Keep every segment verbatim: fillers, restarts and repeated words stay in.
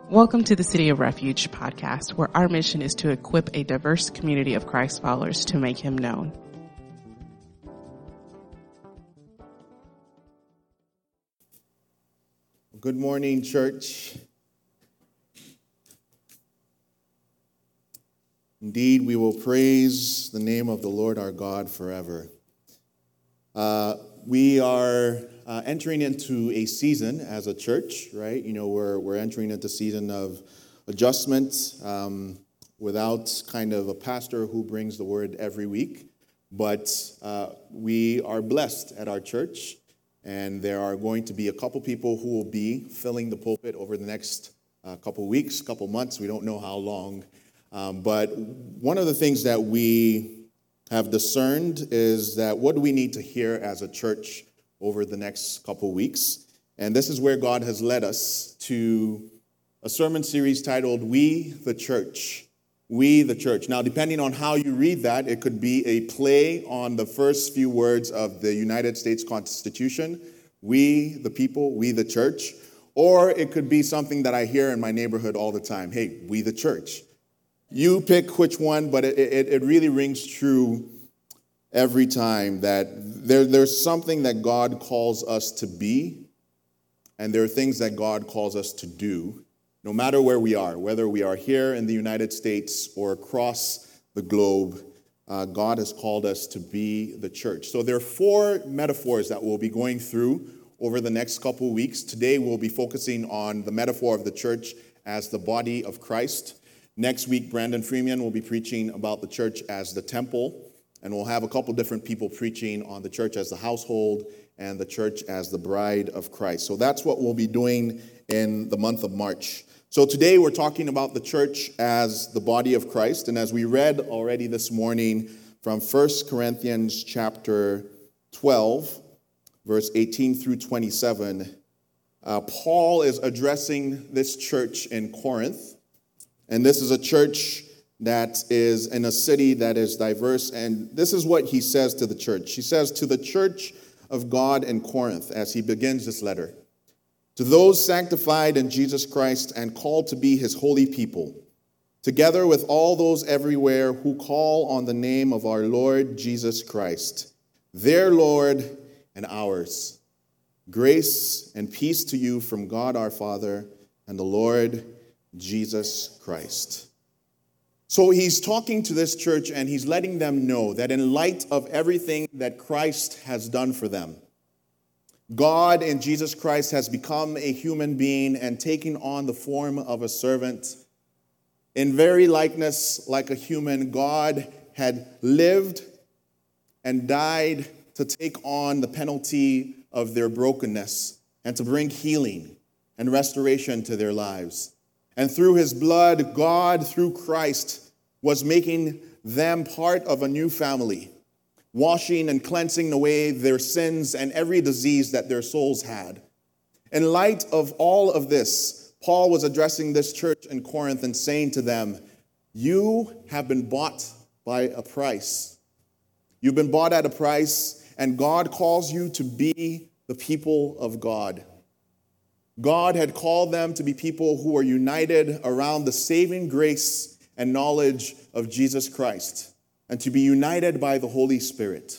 Welcome to the City of Refuge podcast, where our mission is to equip a diverse community of Christ followers to make him known. Good morning, church. Indeed, we will praise the name of the Lord our God forever. Uh, we are uh, entering into a season as a church, right? You know, we're we're entering into a season of adjustment um, without kind of a pastor who brings the word every week. But uh, we are blessed at our church, and there are going to be a couple people who will be filling the pulpit over the next uh, couple weeks, couple months. We don't know how long. Um, but one of the things that we have discerned is that what do we need to hear as a church over the next couple weeks? And this is where God has led us to a sermon series titled, We the Church. We the Church. Now, depending on how you read that, it could be a play on the first few words of the United States Constitution, we the people, we the church. Or it could be something that I hear in my neighborhood all the time. Hey, we the church. You pick which one, but it, it, it really rings true every time that there, there's something that God calls us to be, and there are things that God calls us to do, no matter where we are, whether we are here in the United States or across the globe. Uh, God has called us to be the church. So there are four metaphors that we'll be going through over the next couple of weeks. Today we'll be focusing on the metaphor of the church as the body of Christ. Next week, Brandon Freeman will be preaching about the church as the temple, and we'll have a couple different people preaching on the church as the household and the church as the bride of Christ. So that's what we'll be doing in the month of March. So today we're talking about the church as the body of Christ, and as we read already this morning from First Corinthians chapter twelve, verse eighteen through twenty-seven, uh, Paul is addressing this church in Corinth. And this is a church that is in a city that is diverse. And this is what he says to the church. He says, to the church of God in Corinth, as he begins this letter, to those sanctified in Jesus Christ and called to be his holy people, together with all those everywhere who call on the name of our Lord Jesus Christ, their Lord and ours. Grace and peace to you from God our Father and the Lord Jesus Christ. So he's talking to this church and he's letting them know that in light of everything that Christ has done for them, God in Jesus Christ has become a human being and taken on the form of a servant. In very likeness like a human, God had lived and died to take on the penalty of their brokenness and to bring healing and restoration to their lives. And through his blood, God, through Christ, was making them part of a new family, washing and cleansing away their sins and every disease that their souls had. In light of all of this, Paul was addressing this church in Corinth and saying to them, you have been bought by a price. You've been bought at a price, and God calls you to be the people of God. God had called them to be people who are united around the saving grace and knowledge of Jesus Christ, and to be united by the Holy Spirit.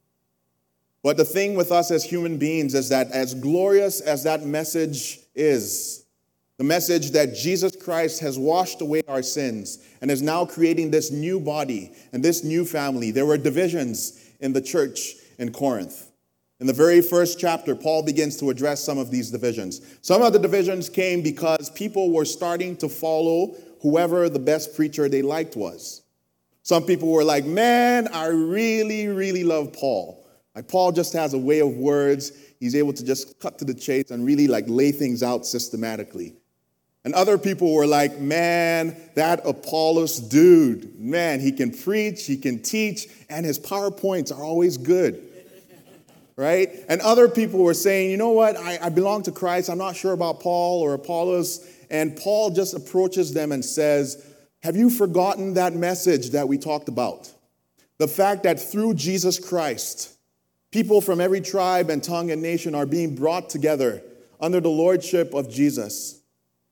But the thing with us as human beings is that as glorious as that message is, the message that Jesus Christ has washed away our sins and is now creating this new body and this new family, there were divisions in the church in Corinth. In the very first chapter, Paul begins to address some of these divisions. Some of the divisions came because people were starting to follow whoever the best preacher they liked was. Some people were like, man, I really, really love Paul. Like, Paul just has a way of words. He's able to just cut to the chase and really like lay things out systematically. And other people were like, man, that Apollos dude, man, he can preach, he can teach, and his PowerPoints are always good. Right? And other people were saying, you know what, I, I belong to Christ. I'm not sure about Paul or Apollos. And Paul just approaches them and says, have you forgotten that message that we talked about? The fact that through Jesus Christ, people from every tribe and tongue and nation are being brought together under the lordship of Jesus.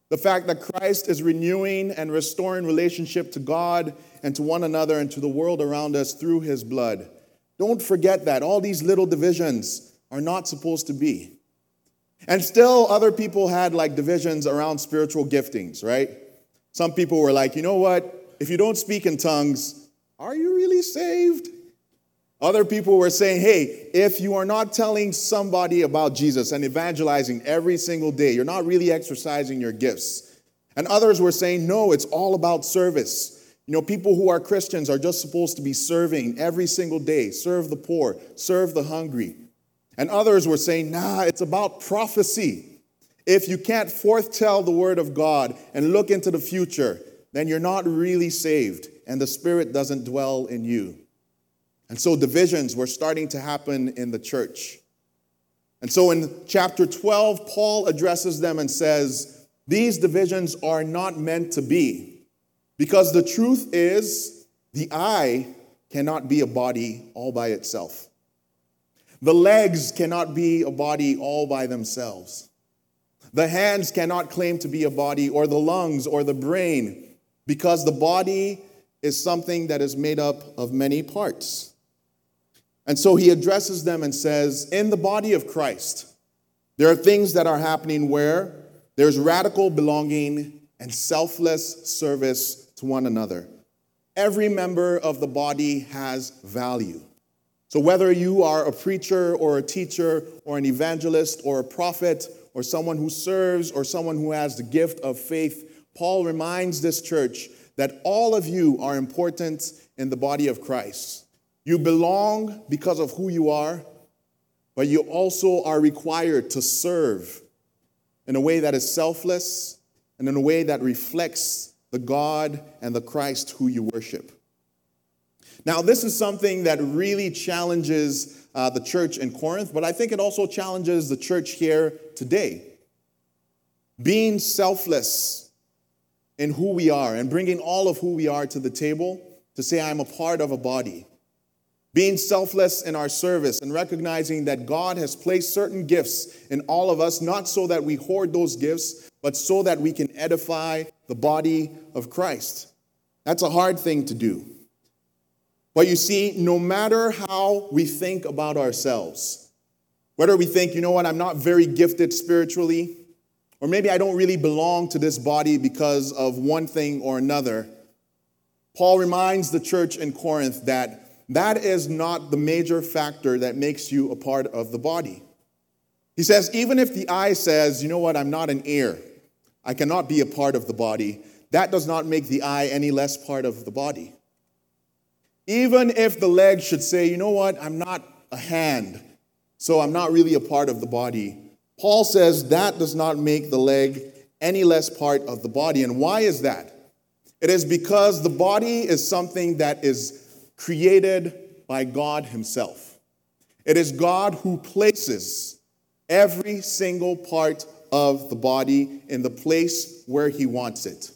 The fact that Christ is renewing and restoring relationship to God and to one another and to the world around us through his blood. Don't forget that. All these little divisions are not supposed to be. And still, other people had like divisions around spiritual giftings, right? Some people were like, you know what? If you don't speak in tongues, are you really saved? Other people were saying, hey, if you are not telling somebody about Jesus and evangelizing every single day, you're not really exercising your gifts. And others were saying, no, it's all about service. You know, people who are Christians are just supposed to be serving every single day, serve the poor, serve the hungry. And others were saying, nah, it's about prophecy. If you can't foretell the word of God and look into the future, then you're not really saved and the Spirit doesn't dwell in you. And so divisions were starting to happen in the church. And so in chapter twelve, Paul addresses them and says, these divisions are not meant to be. Because the truth is, the eye cannot be a body all by itself. The legs cannot be a body all by themselves. The hands cannot claim to be a body, or the lungs, or the brain, because the body is something that is made up of many parts. And so he addresses them and says, in the body of Christ, there are things that are happening where there's radical belonging and selfless service to one another. Every member of the body has value. So whether you are a preacher or a teacher or an evangelist or a prophet or someone who serves or someone who has the gift of faith, Paul reminds this church that all of you are important in the body of Christ. You belong because of who you are, but you also are required to serve in a way that is selfless and in a way that reflects the God and the Christ who you worship. Now, this is something that really challenges uh, the church in Corinth, but I think it also challenges the church here today. Being selfless in who we are and bringing all of who we are to the table to say, I'm a part of a body. Being selfless in our service and recognizing that God has placed certain gifts in all of us, not so that we hoard those gifts, but so that we can edify the body of Christ. That's a hard thing to do. But you see, no matter how we think about ourselves, whether we think, you know what, I'm not very gifted spiritually, or maybe I don't really belong to this body because of one thing or another, Paul reminds the church in Corinth that that is not the major factor that makes you a part of the body. He says, even if the eye says, you know what, I'm not an ear, I cannot be a part of the body, that does not make the eye any less part of the body. Even if the leg should say, you know what, I'm not a hand, so I'm not really a part of the body, Paul says that does not make the leg any less part of the body. And why is that? It is because the body is something that is created by God himself. It is God who places every single part of the body in the place where he wants it.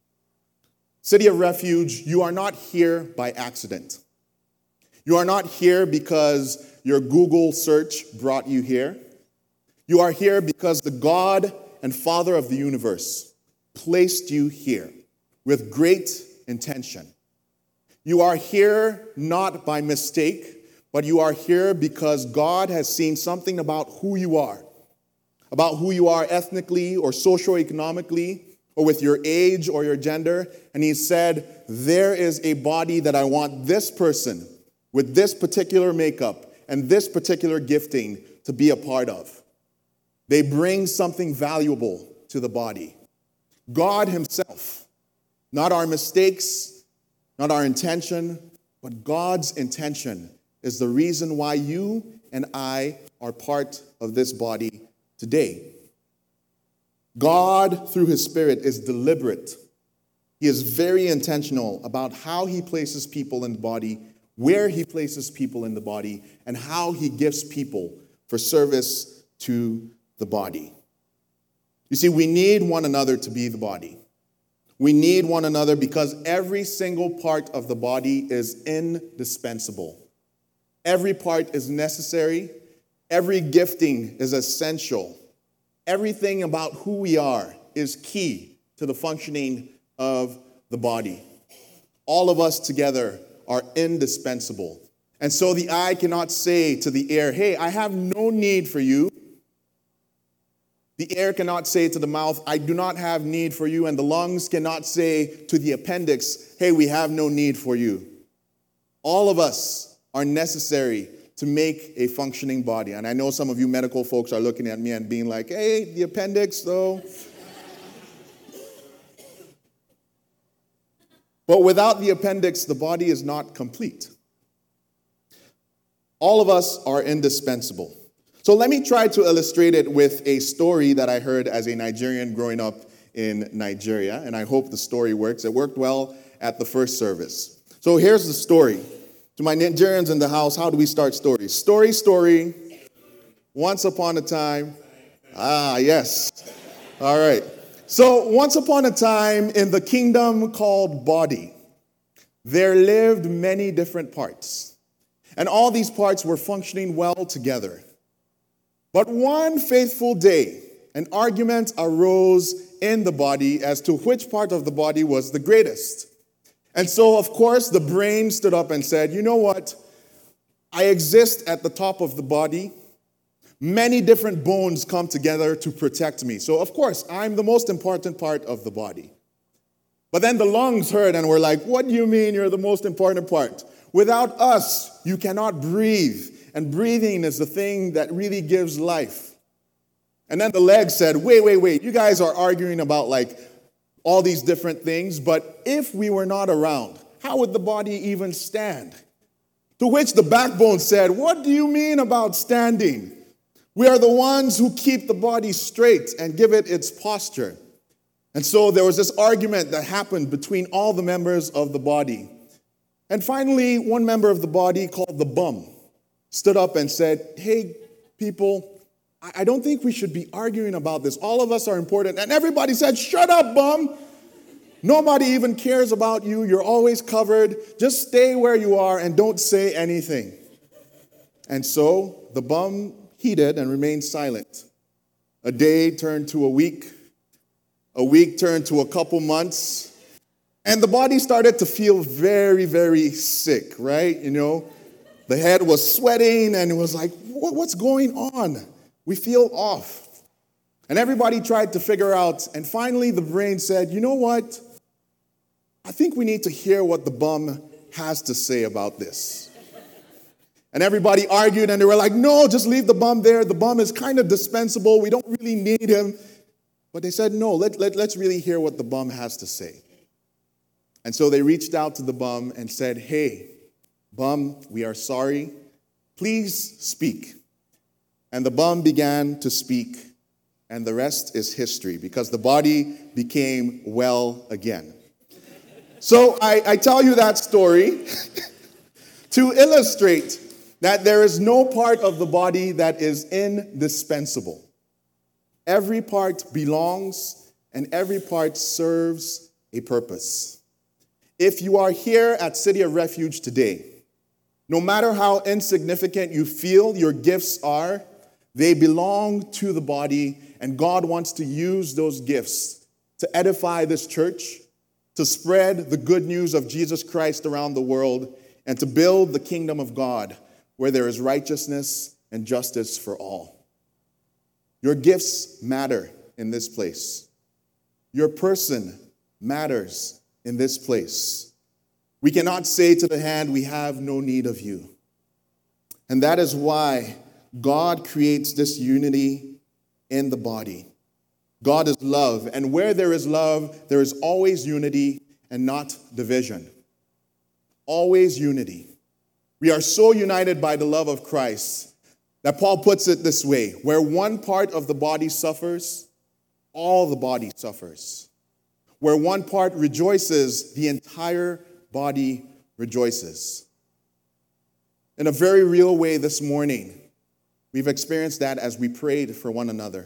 City of Refuge, you are not here by accident. You are not here because your Google search brought you here. You are here because the God and Father of the universe placed you here with great intention. You are here not by mistake, but you are here because God has seen something about who you are, about who you are ethnically or socioeconomically, or with your age or your gender, and he said, there is a body that I want this person with this particular makeup and this particular gifting to be a part of. They bring something valuable to the body. God himself, not our mistakes, not our intention, but God's intention is the reason why you and I are part of this body today. God, through his Spirit, is deliberate. He is very intentional about how he places people in the body, where he places people in the body, and how he gifts people for service to the body. You see, we need one another to be the body. We need one another because every single part of the body is indispensable. Every part is necessary. Every gifting is essential. Everything about who we are is key to the functioning of the body. All of us together are indispensable. And so the eye cannot say to the ear, hey, I have no need for you. The ear cannot say to the mouth, I do not have need for you. And the lungs cannot say to the appendix, hey, we have no need for you. All of us are necessary to make a functioning body. And I know some of you medical folks are looking at me and being like, hey, the appendix, though. But without the appendix, the body is not complete. All of us are indispensable. So let me try to illustrate it with a story that I heard as a Nigerian growing up in Nigeria, and I hope the story works. It worked well at the first service. So here's the story. To my Nigerians in the house, how do we start stories? Story, story. Once upon a time. Ah, yes. All right. So once upon a time in the kingdom called body, there lived many different parts. And all these parts were functioning well together. But one faithful day, an argument arose in the body as to which part of the body was the greatest. And so, of course, the brain stood up and said, you know what? I exist at the top of the body. Many different bones come together to protect me. So, of course, I'm the most important part of the body. But then the lungs heard and were like, what do you mean you're the most important part? Without us, you cannot breathe. And breathing is the thing that really gives life. And then the legs said, wait, wait, wait. You guys are arguing about like all these different things. But if we were not around, how would the body even stand? To which the backbone said, what do you mean about standing? We are the ones who keep the body straight and give it its posture. And so there was this argument that happened between all the members of the body. And finally, one member of the body called the bum stood up and said, hey, people, I don't think we should be arguing about this. All of us are important. And everybody said, shut up, bum. Nobody even cares about you. You're always covered. Just stay where you are and don't say anything. And so the bum heeded and remained silent. A day turned to a week. A week turned to a couple months. And the body started to feel very, very sick, right? You know, the head was sweating and it was like, what's going on? We feel off. And everybody tried to figure out. And finally, the brain said, you know what? I think we need to hear what the bum has to say about this. And everybody argued and they were like, no, just leave the bum there. The bum is kind of dispensable. We don't really need him. But they said, no, let, let, let's really hear what the bum has to say. And so they reached out to the bum and said, hey, bum, we are sorry. Please speak. And the bum began to speak, and the rest is history because the body became well again. So I, I tell you that story to illustrate that there is no part of the body that is indispensable. Every part belongs, and every part serves a purpose. If you are here at City of Refuge today, no matter how insignificant you feel your gifts are, they belong to the body, and God wants to use those gifts to edify this church, to spread the good news of Jesus Christ around the world, and to build the kingdom of God where there is righteousness and justice for all. Your gifts matter in this place. Your person matters in this place. We cannot say to the hand, we have no need of you. And that is why God creates this unity in the body. God is love, and where there is love, there is always unity and not division. Always unity. We are so united by the love of Christ that Paul puts it this way, where one part of the body suffers, all the body suffers. Where one part rejoices, the entire body rejoices. In a very real way this morning, we've experienced that as we prayed for one another.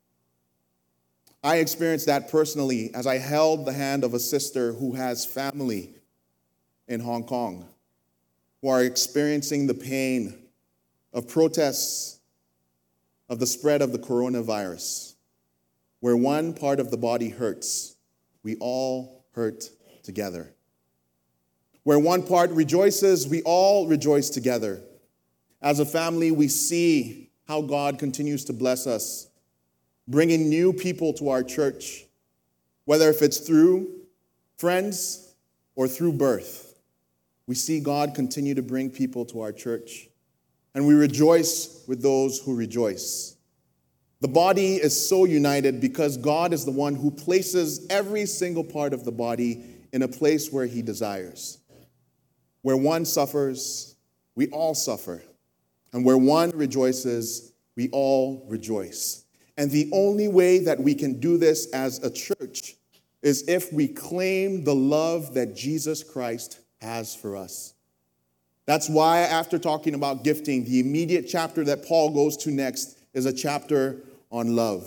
I experienced that personally as I held the hand of a sister who has family in Hong Kong, who are experiencing the pain of protests of the spread of the coronavirus. Where one part of the body hurts, we all hurt together. Where one part rejoices, we all rejoice together. As a family, we see how God continues to bless us, bringing new people to our church, whether if it's through friends or through birth. We see God continue to bring people to our church, and we rejoice with those who rejoice. The body is so united because God is the one who places every single part of the body in a place where he desires. Where one suffers, we all suffer. And where one rejoices, we all rejoice. And the only way that we can do this as a church is if we claim the love that Jesus Christ has for us. That's why, after talking about gifting, the immediate chapter that Paul goes to next is a chapter on love.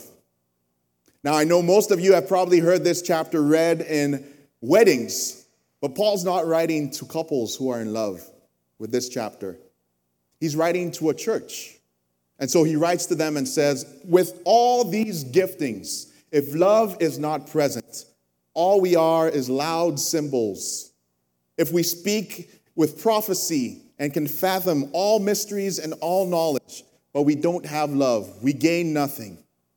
Now, I know most of you have probably heard this chapter read in weddings, but Paul's not writing to couples who are in love with this chapter. He's writing to a church. And so he writes to them and says, with all these giftings, if love is not present, all we are is loud cymbals. If we speak with prophecy and can fathom all mysteries and all knowledge, but we don't have love, we gain nothing.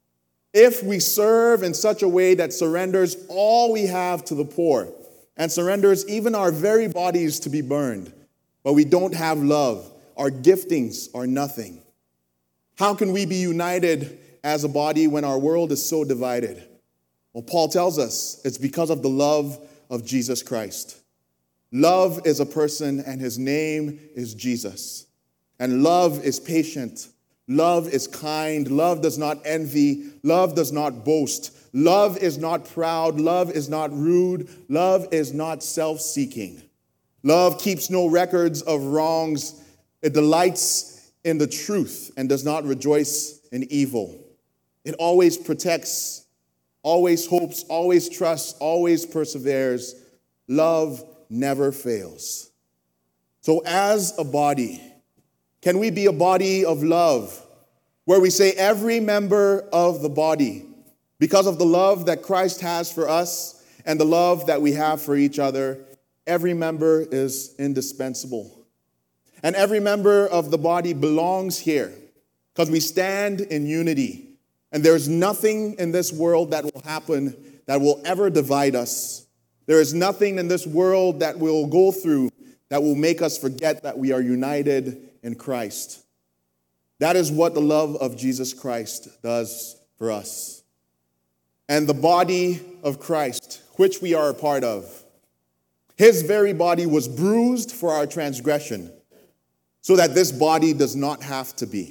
If we serve in such a way that surrenders all we have to the poor and surrenders even our very bodies to be burned, but we don't have love, our giftings are nothing. How can we be united as a body when our world is so divided? Well, Paul tells us it's because of the love of Jesus Christ. Love is a person, and his name is Jesus. And love is patient. Love is kind. Love does not envy. Love does not boast. Love is not proud. Love is not rude. Love is not self-seeking. Love keeps no records of wrongs. It delights in the truth and does not rejoice in evil. It always protects, always hopes, always trusts, always perseveres. Love never fails. So as a body, can we be a body of love where we say every member of the body, because of the love that Christ has for us and the love that we have for each other, every member is indispensable. And every member of the body belongs here because we stand in unity. And there's nothing in this world that will happen that will ever divide us. There is nothing in this world that we'll go through that will make us forget that we are united in Christ. That is what the love of Jesus Christ does for us. And the body of Christ, which we are a part of, his very body was bruised for our transgression, so that this body does not have to be.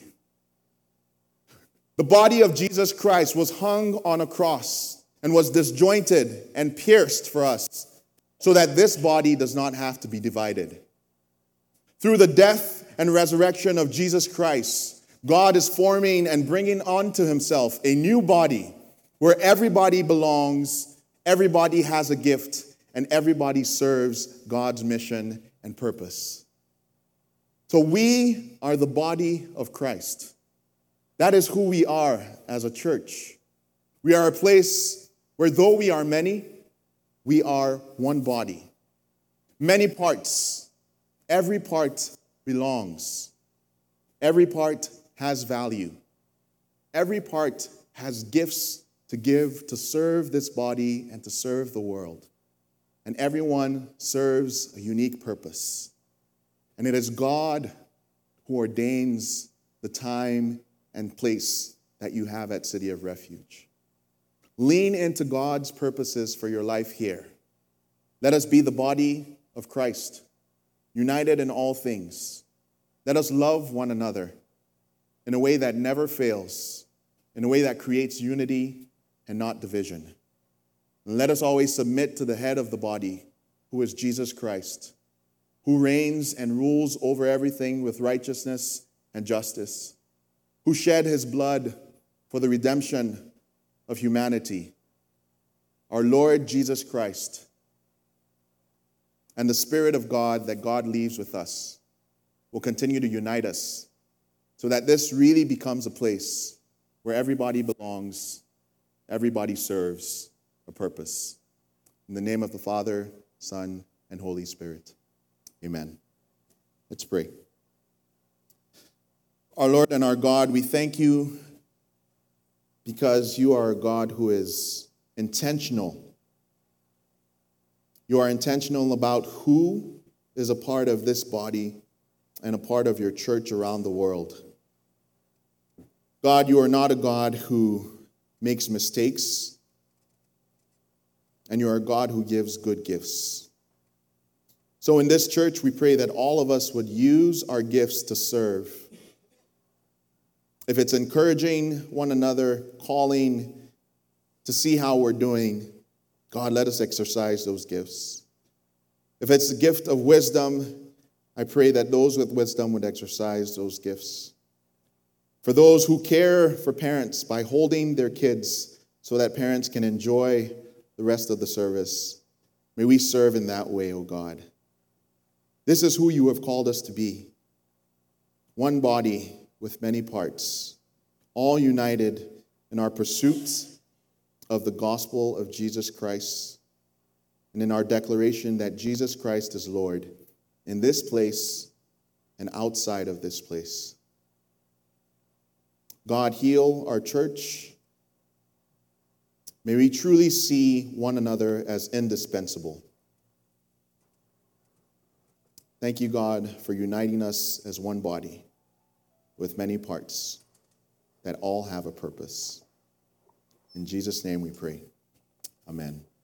The body of Jesus Christ was hung on a cross and was disjointed and pierced for us, so that this body does not have to be divided. Through the death and resurrection of Jesus Christ, God is forming and bringing onto himself a new body where everybody belongs, everybody has a gift, and everybody serves God's mission and purpose. So we are the body of Christ. That is who we are as a church. We are a place where though we are many, we are one body. Many parts. Every part belongs. Every part has value. Every part has gifts to give, to serve this body and to serve the world. And everyone serves a unique purpose. And it is God who ordains the time and place that you have at City of Refuge. Lean into God's purposes for your life here. Let us be the body of Christ, united in all things. Let us love one another in a way that never fails, in a way that creates unity and not division. And let us always submit to the head of the body, who is Jesus Christ, who reigns and rules over everything with righteousness and justice, who shed his blood for the redemption of humanity, our Lord Jesus Christ, and the Spirit of God that God leaves with us will continue to unite us so that this really becomes a place where everybody belongs, everybody serves a purpose. In the name of the Father, Son, and Holy Spirit. Amen. Let's pray. Our Lord and our God, we thank you because you are a God who is intentional. You are intentional about who is a part of this body and a part of your church around the world. God, you are not a God who makes mistakes, and you are a God who gives good gifts. So in this church, we pray that all of us would use our gifts to serve. If it's encouraging one another, calling to see how we're doing, God, let us exercise those gifts. If it's the gift of wisdom, I pray that those with wisdom would exercise those gifts. For those who care for parents by holding their kids so that parents can enjoy the rest of the service, may we serve in that way, O God. This is who you have called us to be. One body with many parts, all united in our pursuit of the gospel of Jesus Christ and in our declaration that Jesus Christ is Lord in this place and outside of this place. God, heal our church. May we truly see one another as indispensable. Thank you, God, for uniting us as one body with many parts that all have a purpose. In Jesus' name we pray. Amen.